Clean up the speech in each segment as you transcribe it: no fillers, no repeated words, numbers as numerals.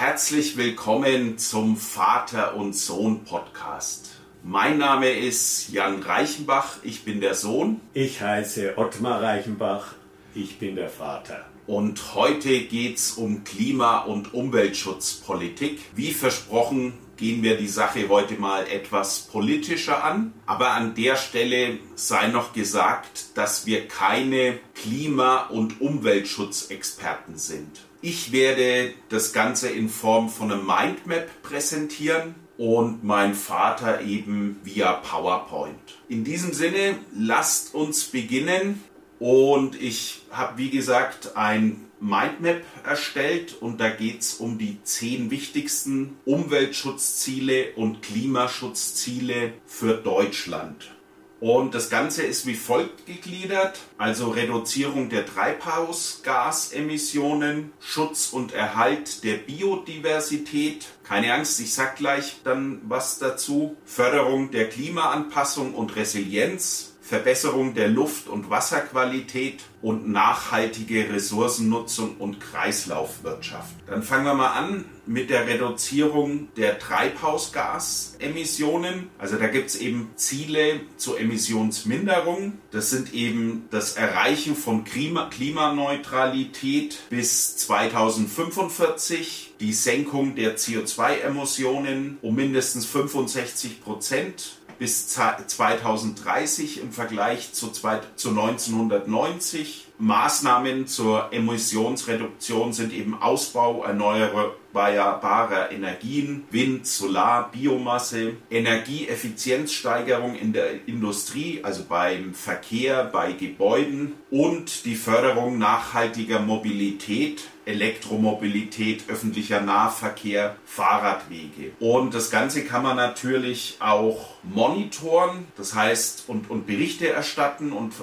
herzlich willkommen zum Vater und Sohn Podcast. Mein Name ist Jan Reichenbach, ich bin der Sohn. Ich heiße Ottmar Reichenbach, ich bin der Vater. Und heute geht's um Klima- und Umweltschutzpolitik. Wie versprochen gehen wir die Sache heute mal etwas politischer an. Aber an der Stelle sei noch gesagt, dass wir keine Klima- und Umweltschutzexperten sind. Ich werde das Ganze in Form von einem Mindmap präsentieren und mein Vater eben via PowerPoint. In diesem Sinne, lasst uns beginnen. Und ich habe, wie gesagt, ein Mindmap erstellt und da geht es um die 10 wichtigsten Umweltschutzziele und Klimaschutzziele für Deutschland. Und das Ganze ist wie folgt gegliedert, also Reduzierung der Treibhausgasemissionen, Schutz und Erhalt der Biodiversität, keine Angst, ich sag gleich dann was dazu, Förderung der Klimaanpassung und Resilienz, Verbesserung der Luft- und Wasserqualität und nachhaltige Ressourcennutzung und Kreislaufwirtschaft. Dann fangen wir mal an mit der Reduzierung der Treibhausgasemissionen. Also da gibt es eben Ziele zur Emissionsminderung. Das sind eben das Erreichen von Klimaneutralität bis 2045, die Senkung der CO2-Emissionen um mindestens 65% bis 2030 im Vergleich zu 1990. Maßnahmen zur Emissionsreduktion sind eben Ausbau erneuerbarer Energien, Wind, Solar, Biomasse, Energieeffizienzsteigerung in der Industrie, also beim Verkehr, bei Gebäuden und die Förderung nachhaltiger Mobilität, Elektromobilität, öffentlicher Nahverkehr, Fahrradwege. Und das Ganze kann man natürlich auch monitoren, das heißt und Berichte erstatten und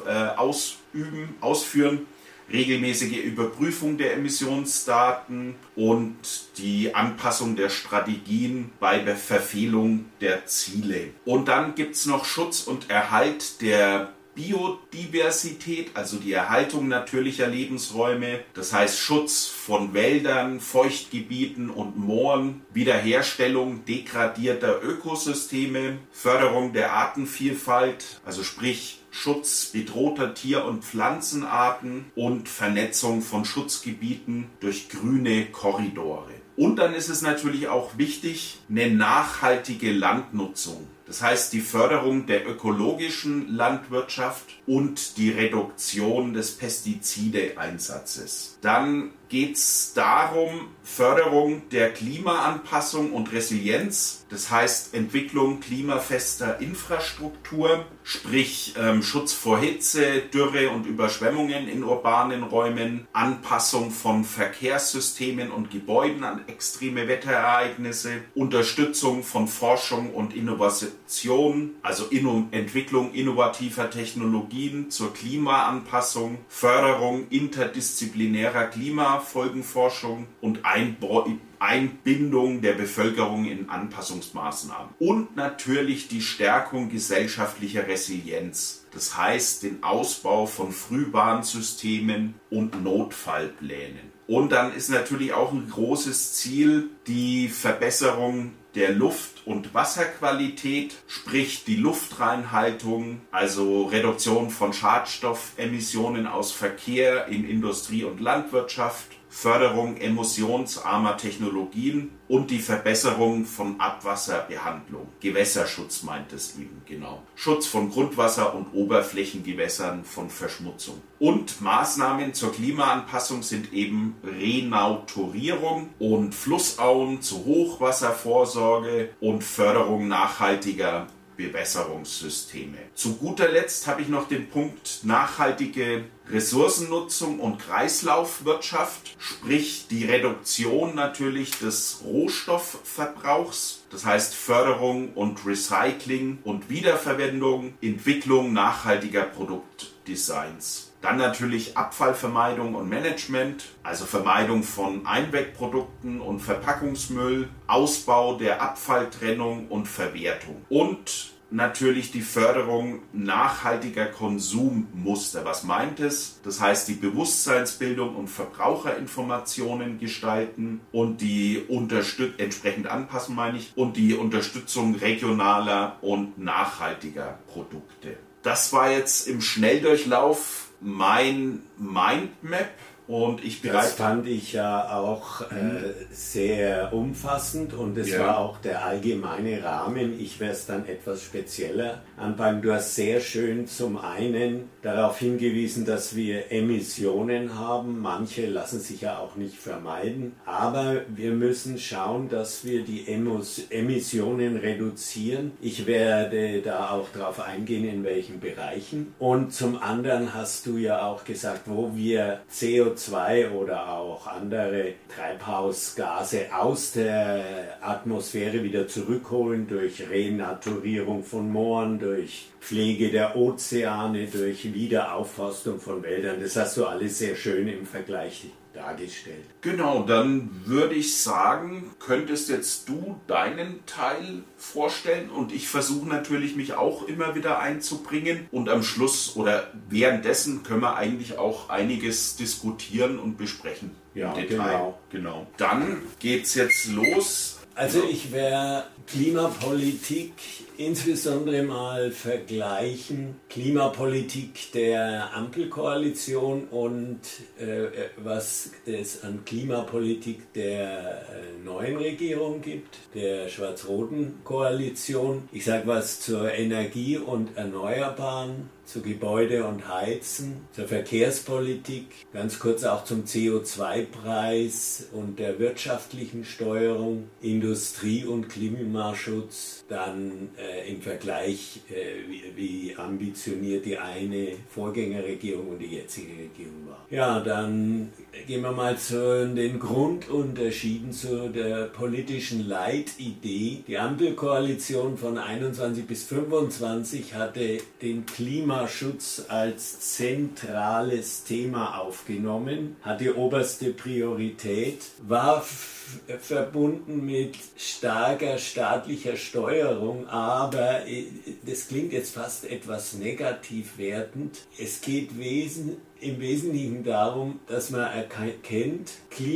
ausführen, regelmäßige Überprüfung der Emissionsdaten und die Anpassung der Strategien bei der Verfehlung der Ziele. Und dann gibt es noch Schutz und Erhalt der Biodiversität, also die Erhaltung natürlicher Lebensräume, das heißt Schutz von Wäldern, Feuchtgebieten und Mooren, Wiederherstellung degradierter Ökosysteme, Förderung der Artenvielfalt, also sprich Schutz bedrohter Tier- und Pflanzenarten und Vernetzung von Schutzgebieten durch grüne Korridore. Und dann ist es natürlich auch wichtig, eine nachhaltige Landnutzung. Das heißt, die Förderung der ökologischen Landwirtschaft und die Reduktion des Pestizideeinsatzes. Dann geht es darum, Förderung der Klimaanpassung und Resilienz. Das heißt, Entwicklung klimafester Infrastruktur, sprich Schutz vor Hitze, Dürre und Überschwemmungen in urbanen Räumen, Anpassung von Verkehrssystemen und Gebäuden an extreme Wetterereignisse, Unterstützung von Forschung und Innovation, also Entwicklung innovativer Technologien zur Klimaanpassung, Förderung interdisziplinärer Klimafolgenforschung und Einbindung der Bevölkerung in Anpassungsmaßnahmen. Und natürlich die Stärkung gesellschaftlicher Resilienz. Das heißt, den Ausbau von Frühwarnsystemen und Notfallplänen. Und dann ist natürlich auch ein großes Ziel die Verbesserung der Luft- und Wasserqualität, sprich die Luftreinhaltung, also Reduktion von Schadstoffemissionen aus Verkehr in Industrie und Landwirtschaft, Förderung emissionsarmer Technologien und die Verbesserung von Abwasserbehandlung. Gewässerschutz meint es eben, genau. Schutz von Grundwasser- und Oberflächengewässern von Verschmutzung. Und Maßnahmen zur Klimaanpassung sind eben Renauturierung und Flussauen zur Hochwasservorsorge und Förderung nachhaltiger Bewässerungssysteme. Zu guter Letzt habe ich noch den Punkt nachhaltige Ressourcennutzung und Kreislaufwirtschaft, sprich die Reduktion natürlich des Rohstoffverbrauchs, das heißt Förderung und Recycling und Wiederverwendung, Entwicklung nachhaltiger Produktdesigns. Dann natürlich Abfallvermeidung und Management, also Vermeidung von Einwegprodukten und Verpackungsmüll, Ausbau der Abfalltrennung und Verwertung. Und natürlich die Förderung nachhaltiger Konsummuster. Was meint es? Das heißt, die Bewusstseinsbildung und Verbraucherinformationen gestalten und die entsprechend anpassen, meine ich, und die Unterstützung regionaler und nachhaltiger Produkte. Das war jetzt im Schnelldurchlauf mein Mindmap. Und das fand ich ja auch sehr umfassend und es war auch der allgemeine Rahmen. Ich werde es dann etwas spezieller anpacken. Du hast sehr schön zum einen darauf hingewiesen, dass wir Emissionen haben. Manche lassen sich ja auch nicht vermeiden. Aber wir müssen schauen, dass wir die Emissionen reduzieren. Ich werde da auch darauf eingehen, in welchen Bereichen. Und zum anderen hast du ja auch gesagt, wo wir CO2 oder auch andere Treibhausgase aus der Atmosphäre wieder zurückholen durch Renaturierung von Mooren, durch Pflege der Ozeane, durch Wiederaufforstung von Wäldern. Das hast du alles sehr schön im Vergleich dargestellt. Genau, dann würde ich sagen, könntest jetzt du deinen Teil vorstellen und ich versuche natürlich, mich auch immer wieder einzubringen und am Schluss oder währenddessen können wir eigentlich auch einiges diskutieren und besprechen. Ja, im Detail. Genau. Dann geht's jetzt los. Also ich werde Klimapolitik insbesondere mal vergleichen, Klimapolitik der Ampelkoalition und was es an Klimapolitik der neuen Regierung gibt, der schwarz-roten Koalition. Ich sage was zur Energie und Erneuerbaren, zu Gebäude und Heizen, zur Verkehrspolitik, ganz kurz auch zum CO2-Preis und der wirtschaftlichen Steuerung, Industrie- und Klimaschutz, dann im Vergleich, wie ambitioniert die eine Vorgängerregierung und die jetzige Regierung war. Ja, dann gehen wir mal zu den Grundunterschieden zu der politischen Leitidee. Die Ampelkoalition von 21 bis 25 hatte den Klimaschutz als zentrales Thema aufgenommen, hatte oberste Priorität, war verbunden mit starker staatlicher Steuerung, aber das klingt jetzt fast etwas negativ wertend. Es geht im Wesentlichen darum, dass man erkennt,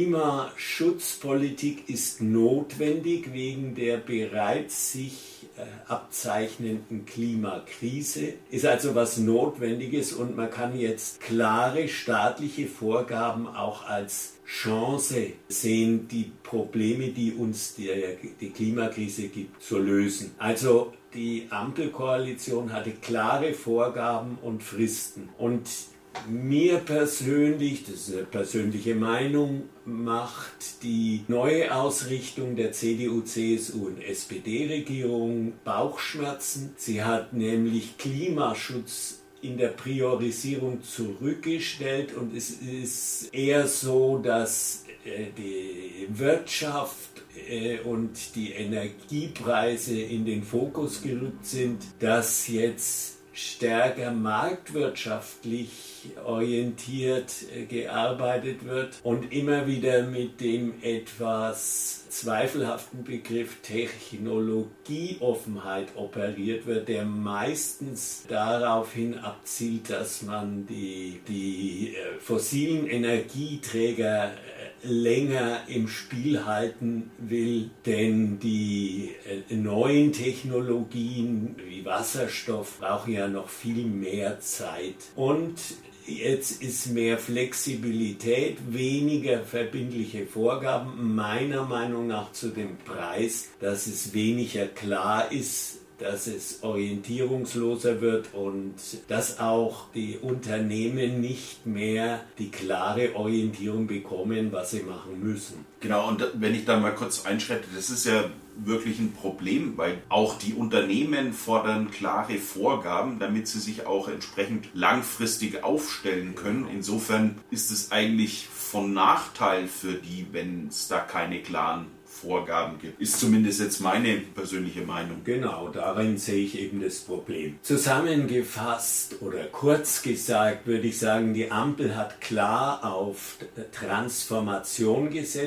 Klimaschutzpolitik ist notwendig wegen der bereits sich abzeichnenden Klimakrise, ist also was Notwendiges und man kann jetzt klare staatliche Vorgaben auch als Chance sehen, die Probleme, die uns die Klimakrise gibt, zu lösen. Also die Ampelkoalition hatte klare Vorgaben und Fristen. Und mir persönlich, das ist eine persönliche Meinung, macht die neue Ausrichtung der CDU, CSU und SPD-Regierung Bauchschmerzen. Sie hat nämlich Klimaschutz in der Priorisierung zurückgestellt und es ist eher so, dass die Wirtschaft und die Energiepreise in den Fokus gerückt sind, dass jetzt stärker marktwirtschaftlich orientiert gearbeitet wird und immer wieder mit dem etwas zweifelhaften Begriff Technologieoffenheit operiert wird, der meistens daraufhin abzielt, dass man die fossilen Energieträger länger im Spiel halten will, denn die neuen Technologien wie Wasserstoff brauchen ja noch viel mehr Zeit. Und jetzt ist mehr Flexibilität, weniger verbindliche Vorgaben, meiner Meinung nach zu dem Preis, dass es weniger klar ist, dass es orientierungsloser wird und dass auch die Unternehmen nicht mehr die klare Orientierung bekommen, was sie machen müssen. Genau, und wenn ich da mal kurz einschreite, das ist ja wirklich ein Problem, weil auch die Unternehmen fordern klare Vorgaben, damit sie sich auch entsprechend langfristig aufstellen können. Insofern ist es eigentlich von Nachteil für die, wenn es da keine klaren Vorgaben gibt. Ist zumindest jetzt meine persönliche Meinung. Genau, darin sehe ich eben das Problem. Zusammengefasst oder kurz gesagt würde ich sagen, die Ampel hat klar auf Transformation gesetzt.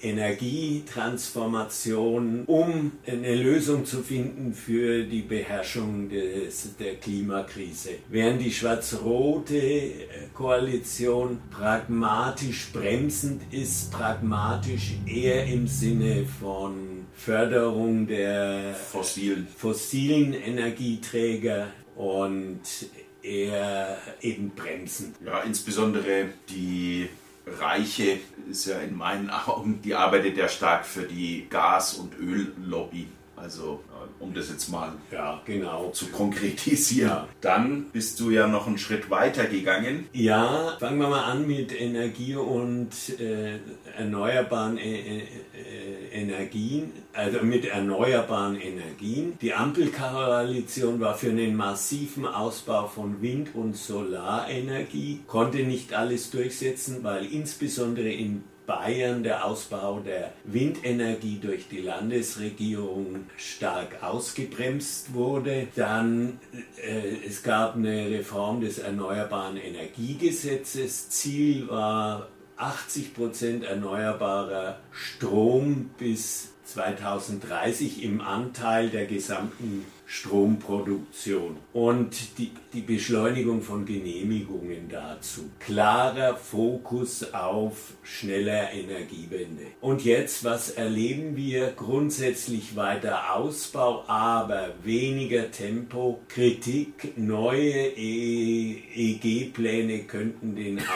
Energietransformation, um eine Lösung zu finden für die Beherrschung der Klimakrise. Während die schwarz-rote Koalition pragmatisch bremsend ist, pragmatisch eher im Sinne von Förderung der fossilen Energieträger und eher eben bremsen. Ja, insbesondere die Reiche ist ja in meinen Augen, die arbeitet ja stark für die Gas- und Öllobby. Also um das jetzt mal zu konkretisieren. Ja. Dann bist du ja noch einen Schritt weiter gegangen. Ja, fangen wir mal an mit Energie und erneuerbaren Energien. Also mit erneuerbaren Energien. Die Ampelkoalition war für einen massiven Ausbau von Wind- und Solarenergie, konnte nicht alles durchsetzen, weil insbesondere in Bayern der Ausbau der Windenergie durch die Landesregierung stark ausgebremst wurde. Dann es gab eine Reform des Erneuerbaren Energiegesetzes. Ziel war 80% erneuerbarer Strom bis 2030 im Anteil der gesamten Stromproduktion und die Beschleunigung von Genehmigungen dazu. Klarer Fokus auf schneller Energiewende. Und jetzt, was erleben wir? Grundsätzlich weiter Ausbau, aber weniger Tempo. Kritik, neue EEG-Pläne könnten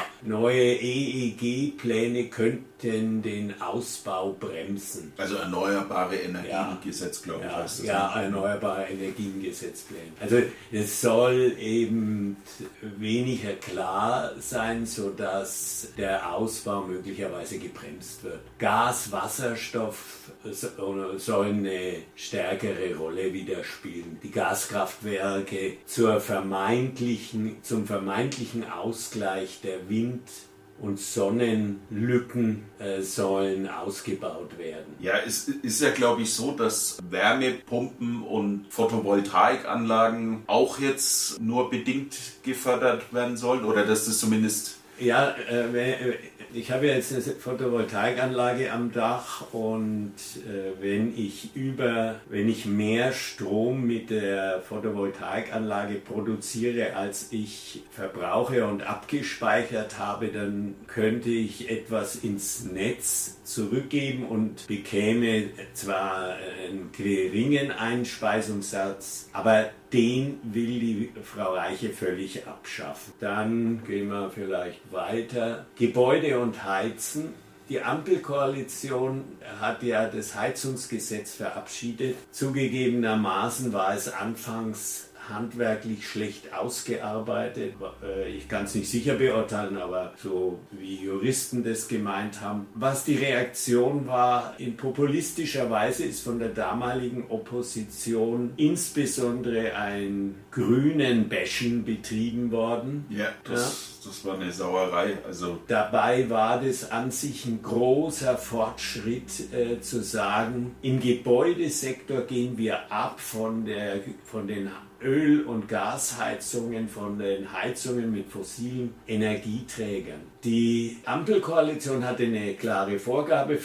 den Ausbau bremsen. Also erneuerbare Energiengesetz, glaube ich, heißt das. Ja, erneuerbare Energiengesetzpläne. Also es soll eben weniger klar sein, sodass der Ausbau möglicherweise gebremst wird. Gas, Wasserstoff sollen eine stärkere Rolle wieder spielen. Die Gaskraftwerke zum vermeintlichen Ausgleich der Wind- und Sonnenlücken sollen ausgebaut werden. Ja, es ist ja, glaube ich, so, dass Wärmepumpen und Photovoltaikanlagen auch jetzt nur bedingt gefördert werden sollen oder dass das zumindest... Ja, ich habe ja jetzt eine Photovoltaikanlage am Dach und wenn ich mehr Strom mit der Photovoltaikanlage produziere, als ich verbrauche und abgespeichert habe, dann könnte ich etwas ins Netz zurückgeben und bekäme zwar einen geringen Einspeisungssatz, aber den will die Frau Reiche völlig abschaffen. Dann gehen wir vielleicht weiter. Gebäude und Heizen. Die Ampelkoalition hat ja das Heizungsgesetz verabschiedet. Zugegebenermaßen war es anfangs handwerklich schlecht ausgearbeitet. Ich kann es nicht sicher beurteilen, aber so wie Juristen das gemeint haben. Was die Reaktion war, in populistischer Weise ist von der damaligen Opposition insbesondere ein grünen Bashing betrieben worden. Ja, das war eine Sauerei. Also dabei war das an sich ein großer Fortschritt zu sagen, im Gebäudesektor gehen wir ab von den Öl- und Gasheizungen, von den Heizungen mit fossilen Energieträgern. Die Ampelkoalition hatte eine klare Vorgabe,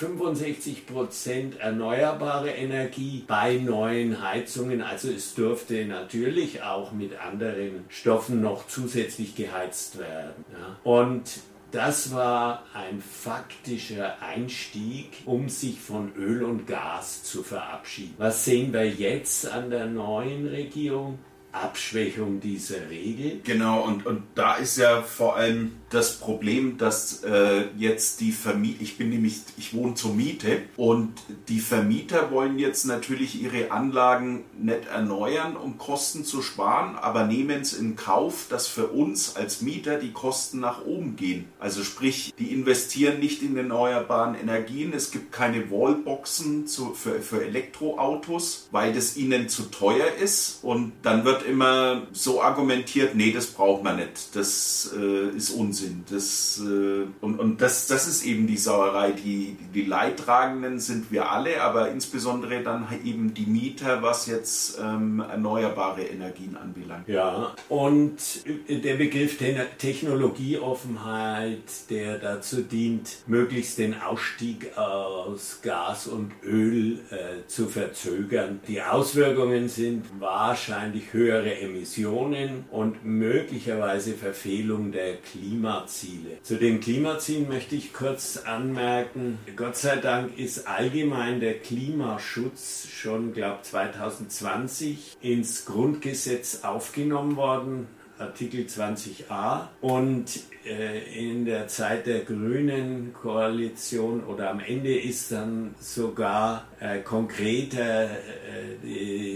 65% erneuerbare Energie bei neuen Heizungen. Also es durfte natürlich auch mit anderen Stoffen noch zusätzlich geheizt werden. Ja. Und das war ein faktischer Einstieg, um sich von Öl und Gas zu verabschieden. Was sehen wir jetzt an der neuen Regierung? Abschwächung dieser Regel. Genau, und da ist ja vor allem das Problem, dass jetzt die Vermieter, ich wohne zur Miete und die Vermieter wollen jetzt natürlich ihre Anlagen nicht erneuern, um Kosten zu sparen, aber nehmen es in Kauf, dass für uns als Mieter die Kosten nach oben gehen. Also sprich, die investieren nicht in erneuerbaren Energien, es gibt keine Wallboxen für Elektroautos, weil das ihnen zu teuer ist und dann wird wird immer so argumentiert, nee, das braucht man nicht, das ist Unsinn. Das ist eben die Sauerei. Die Leidtragenden sind wir alle, aber insbesondere dann eben die Mieter, was jetzt erneuerbare Energien anbelangt. Ja, und der Begriff Technologieoffenheit, der dazu dient, möglichst den Ausstieg aus Gas und Öl zu verzögern. Die Auswirkungen sind wahrscheinlich höhere Emissionen und möglicherweise Verfehlung der Klimaziele. Zu den Klimazielen möchte ich kurz anmerken, Gott sei Dank ist allgemein der Klimaschutz schon, glaube ich, 2020 ins Grundgesetz aufgenommen worden. Artikel 20a, und in der Zeit der Grünen Koalition oder am Ende ist dann sogar konkreter die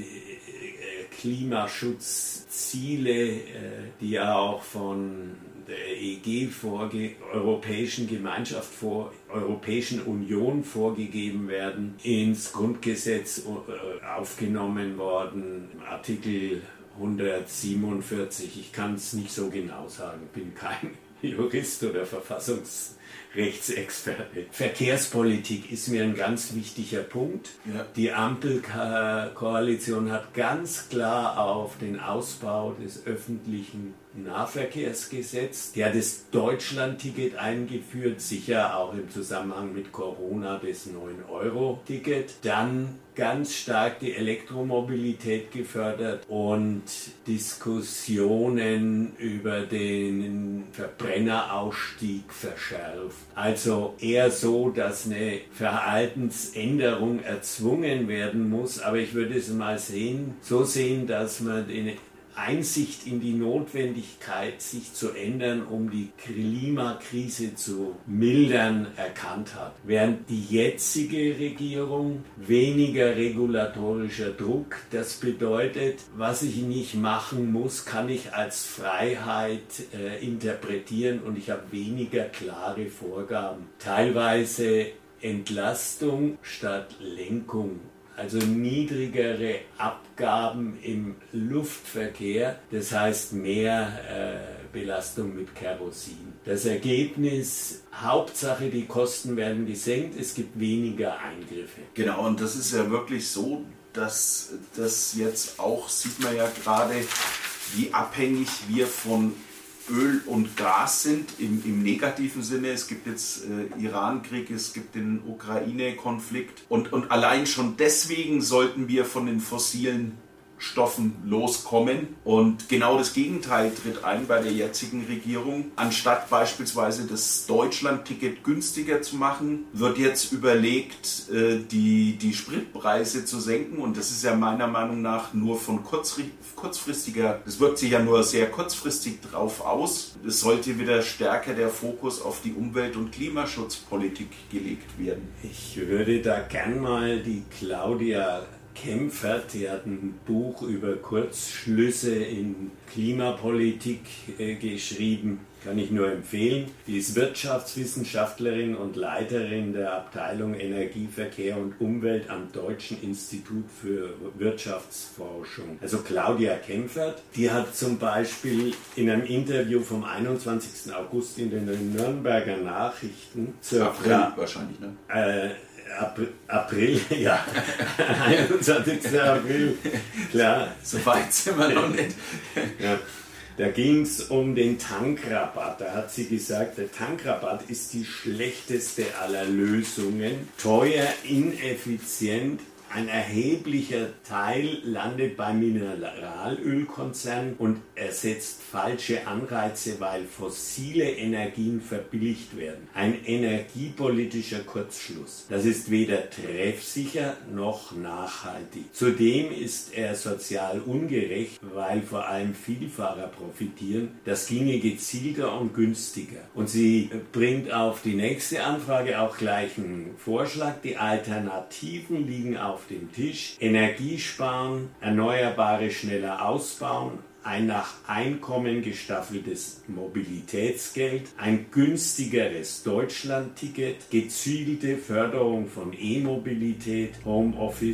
Klimaschutzziele, die ja auch von der EG, Europäischen Union vorgegeben werden, ins Grundgesetz aufgenommen worden. Artikel 147, ich kann es nicht so genau sagen, bin kein Jurist oder Verfassungsrechtsexperte. Verkehrspolitik ist mir ein ganz wichtiger Punkt. Ja. Die Ampelkoalition hat ganz klar auf den Ausbau des öffentlichen Nahverkehrs gesetzt. Die hat das Deutschland-Ticket eingeführt, sicher auch im Zusammenhang mit Corona das 9-Euro-Ticket. Dann ganz stark die Elektromobilität gefördert und Diskussionen über den Verbrennerausstieg verschärft. Also eher so, dass eine Verhaltensänderung erzwungen werden muss, aber ich würde es mal so sehen, dass man den Einsicht in die Notwendigkeit, sich zu ändern, um die Klimakrise zu mildern, erkannt hat. Während die jetzige Regierung weniger regulatorischer Druck, das bedeutet, was ich nicht machen muss, kann ich als Freiheit interpretieren und ich habe weniger klare Vorgaben. Teilweise Entlastung statt Lenkung. Also niedrigere Abgaben im Luftverkehr, das heißt mehr Belastung mit Kerosin. Das Ergebnis, Hauptsache die Kosten werden gesenkt, es gibt weniger Eingriffe. Genau, und das ist ja wirklich so, dass das jetzt auch, sieht man ja gerade, wie abhängig wir von Öl und Gas sind, im negativen Sinne. Es gibt jetzt Iran-Krieg, es gibt den Ukraine-Konflikt und allein schon deswegen sollten wir von den fossilen Stoffen loskommen. Und genau das Gegenteil tritt ein bei der jetzigen Regierung. Anstatt beispielsweise das Deutschland-Ticket günstiger zu machen, wird jetzt überlegt, die Spritpreise zu senken. Und das ist ja meiner Meinung nach nur von kurzfristiger, das wirkt sich ja nur sehr kurzfristig drauf aus. Es sollte wieder stärker der Fokus auf die Umwelt- und Klimaschutzpolitik gelegt werden. Ich würde da gern mal die Claudia Kempfert, die hat ein Buch über Kurzschlüsse in Klimapolitik geschrieben, kann ich nur empfehlen. Die ist Wirtschaftswissenschaftlerin und Leiterin der Abteilung Energie, Verkehr und Umwelt am Deutschen Institut für Wirtschaftsforschung. Also Claudia Kempfert, die hat zum Beispiel in einem Interview vom 21. August in den Nürnberger Nachrichten zur April wahrscheinlich, ne? April, ja, 21. April, klar. So weit sind wir noch nicht. Ja. Da ging es um den Tankrabatt. Da hat sie gesagt, der Tankrabatt ist die schlechteste aller Lösungen. Teuer, ineffizient. Ein erheblicher Teil landet bei Mineralölkonzernen und ersetzt falsche Anreize, weil fossile Energien verbilligt werden. Ein energiepolitischer Kurzschluss. Das ist weder treffsicher noch nachhaltig. Zudem ist er sozial ungerecht, weil vor allem Vielfahrer profitieren. Das ginge gezielter und günstiger. Und sie bringt auf die nächste Anfrage auch gleich einen Vorschlag. Die Alternativen liegen auf dem Tisch. Energiesparen, Erneuerbare schneller ausbauen, ein nach Einkommen gestaffeltes Mobilitätsgeld, ein günstigeres Deutschland-Ticket, gezielte Förderung von E-Mobilität, Homeoffice,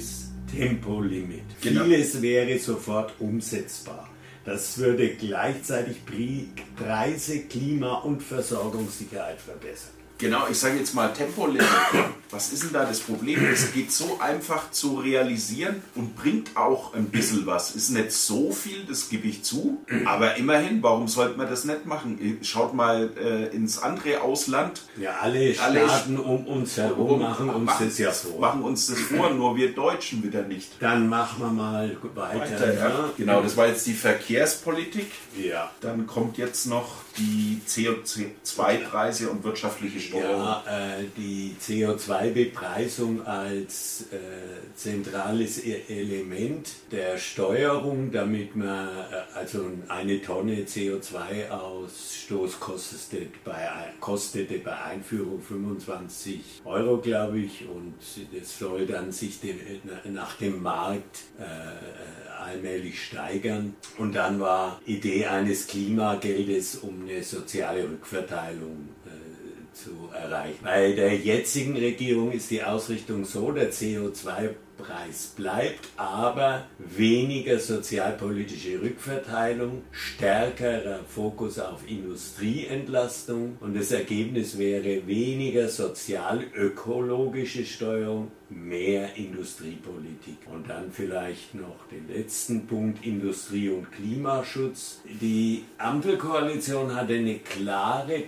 Tempolimit. Genau. Vieles wäre sofort umsetzbar. Das würde gleichzeitig Preise, Klima und Versorgungssicherheit verbessern. Genau, ich sage jetzt mal Tempolimit. Was ist denn da das Problem? Es geht so einfach zu realisieren und bringt auch ein bisschen was. Ist nicht so viel, das gebe ich zu. Aber immerhin, warum sollte man das nicht machen? Schaut mal ins andere Ausland. Ja, alle Staaten um uns herum machen uns das ja vor. Machen uns das vor, nur wir Deutschen wieder nicht. Dann machen wir mal weiter. Ja. Genau, das war jetzt die Verkehrspolitik. Ja. Dann kommt jetzt noch die CO2-Preise und wirtschaftliche Steuerung. Ja, die CO2-Bepreisung als zentrales Element der Steuerung, damit man, also eine Tonne CO2-Ausstoß kostete bei Einführung 25 Euro, glaube ich, und das soll dann sich nach dem Markt allmählich steigern. Und dann war Idee eines Klimageldes, um eine soziale Rückverteilung zu erreichen. Bei der jetzigen Regierung ist die Ausrichtung so, der CO2-Preis bleibt, aber weniger sozialpolitische Rückverteilung, stärkerer Fokus auf Industrieentlastung und das Ergebnis wäre weniger sozial-ökologische Steuerung, mehr Industriepolitik. Und dann vielleicht noch den letzten Punkt, Industrie- und Klimaschutz. Die Ampelkoalition hatte eine klare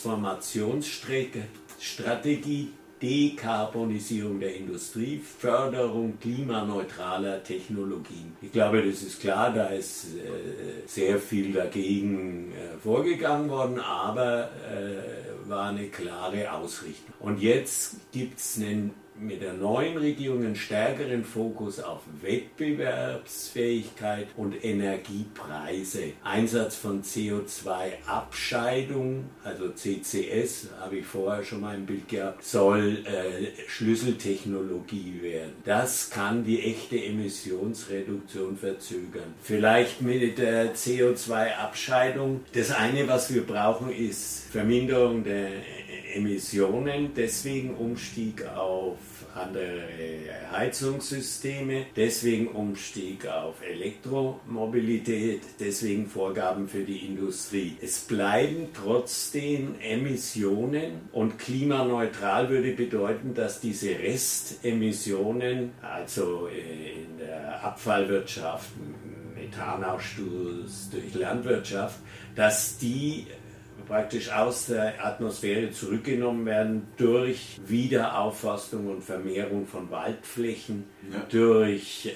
Transformationsstrategie, Dekarbonisierung der Industrie, Förderung klimaneutraler Technologien. Ich glaube, das ist klar, da ist sehr viel dagegen vorgegangen worden, aber war eine klare Ausrichtung. Und jetzt gibt es mit der neuen Regierung einen stärkeren Fokus auf Wettbewerbsfähigkeit und Energiepreise. Einsatz von CO2-Abscheidung, also CCS, habe ich vorher schon mal im Bild gehabt, soll Schlüsseltechnologie werden. Das kann die echte Emissionsreduktion verzögern. Vielleicht mit der CO2-Abscheidung. Das eine, was wir brauchen, ist Verminderung der Emissionen, deswegen Umstieg auf andere Heizungssysteme, deswegen Umstieg auf Elektromobilität, deswegen Vorgaben für die Industrie. Es bleiben trotzdem Emissionen und klimaneutral würde bedeuten, dass diese Restemissionen, also in der Abfallwirtschaft, Methanausstoß durch Landwirtschaft, dass die praktisch aus der Atmosphäre zurückgenommen werden durch Wiederaufforstung und Vermehrung von Waldflächen, ja, durch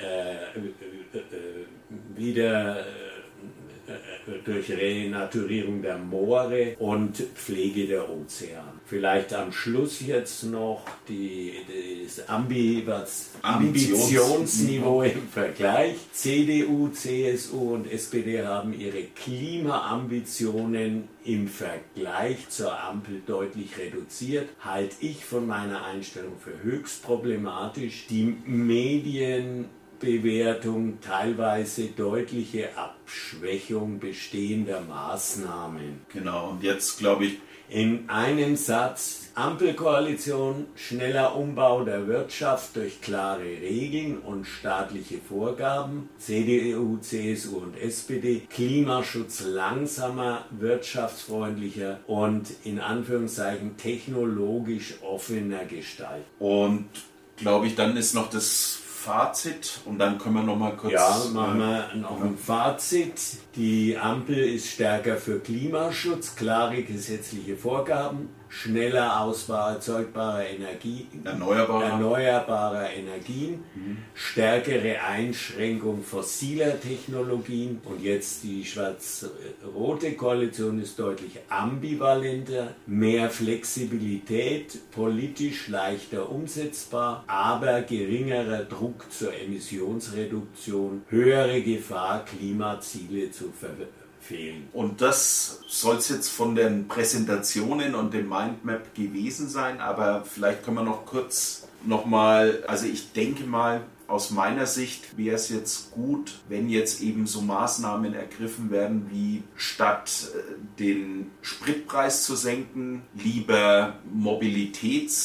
durch Renaturierung der Moore und Pflege der Ozeane. Vielleicht am Schluss jetzt noch das Ambitionsniveau im Vergleich. CDU, CSU und SPD haben ihre Klimaambitionen im Vergleich zur Ampel deutlich reduziert. Halte ich von meiner Einstellung für höchst problematisch. Die Medienbewertung, teilweise deutliche Abschwächung bestehender Maßnahmen. Genau, und jetzt glaube ich, in einem Satz: Ampelkoalition, schneller Umbau der Wirtschaft durch klare Regeln und staatliche Vorgaben, CDU, CSU und SPD, Klimaschutz langsamer, wirtschaftsfreundlicher und in Anführungszeichen technologisch offener gestalten. Und glaube ich, dann ist noch das Fazit und dann können wir noch mal kurz... Ja, machen wir noch ein Fazit. Die Ampel ist stärker für Klimaschutz, klare gesetzliche Vorgaben, schneller Ausbau erzeugbarer Energie, erneuerbarer Energien, stärkere Einschränkung fossiler Technologien und jetzt die schwarz-rote Koalition ist deutlich ambivalenter, mehr Flexibilität, politisch leichter umsetzbar, aber geringerer Druck zur Emissionsreduktion, höhere Gefahr, Klimaziele zu verfehlen. Und das soll es jetzt von den Präsentationen und dem Mindmap gewesen sein, aber vielleicht können wir noch kurz nochmal, also ich denke mal, aus meiner Sicht wäre es jetzt gut, wenn jetzt eben so Maßnahmen ergriffen werden, wie statt den Spritpreis zu senken, lieber Mobilitätsförderung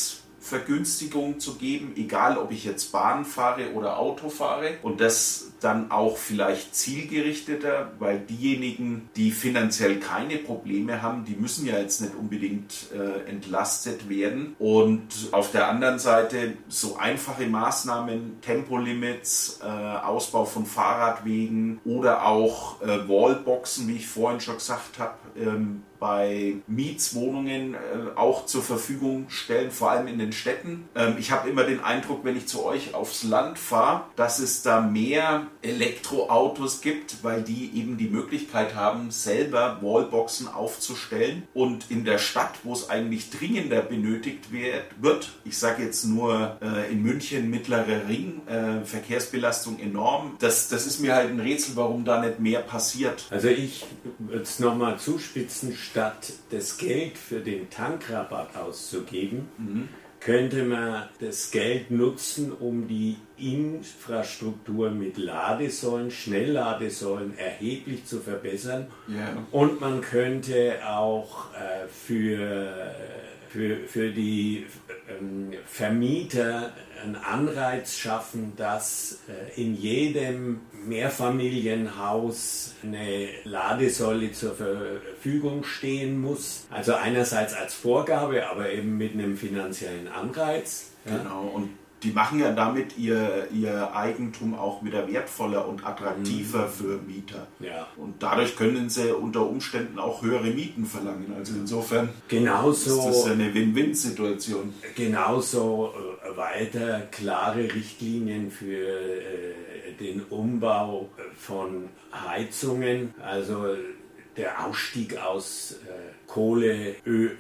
Vergünstigung zu geben, egal ob ich jetzt Bahn fahre oder Auto fahre. Und das dann auch vielleicht zielgerichteter, weil diejenigen, die finanziell keine Probleme haben, die müssen ja jetzt nicht unbedingt entlastet werden. Und auf der anderen Seite so einfache Maßnahmen, Tempolimits, Ausbau von Fahrradwegen oder auch Wallboxen, wie ich vorhin schon gesagt habe, bei Mietswohnungen auch zur Verfügung stellen, vor allem in den Städten. Ich habe immer den Eindruck, wenn ich zu euch aufs Land fahre, dass es da mehr Elektroautos gibt, weil die eben die Möglichkeit haben, selber Wallboxen aufzustellen. Und in der Stadt, wo es eigentlich dringender benötigt wird, ich sage jetzt nur in München, mittlerer Ring, Verkehrsbelastung enorm. Das ist mir halt ein Rätsel, warum da nicht mehr passiert. Also ich würde es nochmal zuspitzen, statt das Geld für den Tankrabatt auszugeben, könnte man das Geld nutzen, um die Infrastruktur mit Ladesäulen, Schnellladesäulen erheblich zu verbessern. Yeah. Und man könnte auch für die Vermieter einen Anreiz schaffen, dass in jedem Mehrfamilienhaus eine Ladesäule zur Verfügung stehen muss. Also einerseits als Vorgabe, aber eben mit einem finanziellen Anreiz. Genau, und die machen ja damit ihr Eigentum auch wieder wertvoller und attraktiver für Mieter. Ja. Und dadurch können sie unter Umständen auch höhere Mieten verlangen. Also insofern genauso, ist das eine Win-Win-Situation. Genauso weiter klare Richtlinien für den Umbau von Heizungen, also der Ausstieg aus Kohle,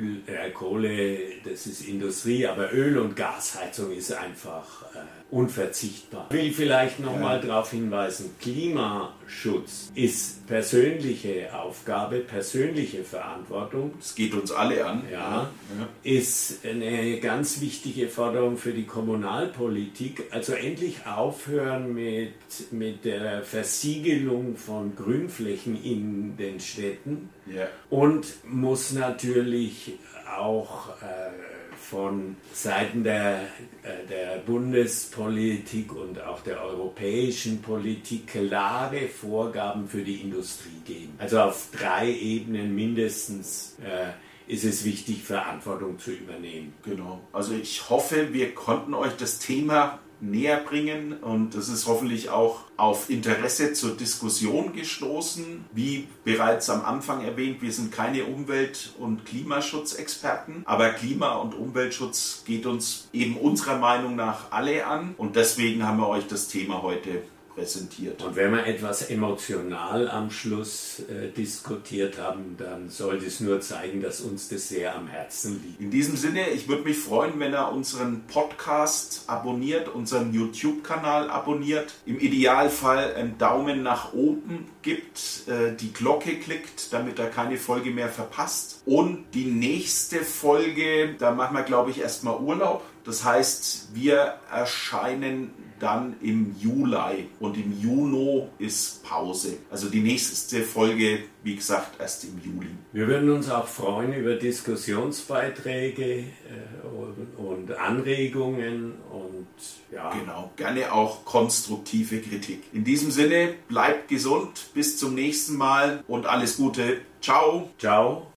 das ist Industrie, aber Öl- und Gasheizung ist einfach unverzichtbar. Ich will vielleicht nochmal darauf hinweisen, Klimaschutz ist persönliche Aufgabe, persönliche Verantwortung. Es geht uns alle an. Ja, ist eine ganz wichtige Forderung für die Kommunalpolitik. Also endlich aufhören mit der Versiegelung von Grünflächen in den Städten. Ja. Und muss natürlich auch von Seiten der Bundespolitik und auch der europäischen Politik klare Vorgaben für die Industrie geben. Also auf 3 Ebenen mindestens ist es wichtig, Verantwortung zu übernehmen. Genau. Also ich hoffe, wir konnten euch das Thema näher bringen und es ist hoffentlich auch auf Interesse zur Diskussion gestoßen. Wie bereits am Anfang erwähnt, wir sind keine Umwelt- und Klimaschutzexperten, aber Klima- und Umweltschutz geht uns eben unserer Meinung nach alle an und deswegen haben wir euch das Thema heute präsentiert. Und wenn wir etwas emotional am Schluss diskutiert haben, dann sollte es nur zeigen, dass uns das sehr am Herzen liegt. In diesem Sinne, ich würde mich freuen, wenn ihr unseren Podcast abonniert, unseren YouTube-Kanal abonniert, im Idealfall einen Daumen nach oben gibt, die Glocke klickt, damit ihr keine Folge mehr verpasst. Und die nächste Folge, da machen wir, glaube ich, erstmal Urlaub. Das heißt, wir erscheinen dann im Juli und im Juni ist Pause. Also die nächste Folge, wie gesagt, erst im Juli. Wir würden uns auch freuen über Diskussionsbeiträge und Anregungen und ja. Genau, gerne auch konstruktive Kritik. In diesem Sinne, bleibt gesund, bis zum nächsten Mal und alles Gute. Ciao. Ciao.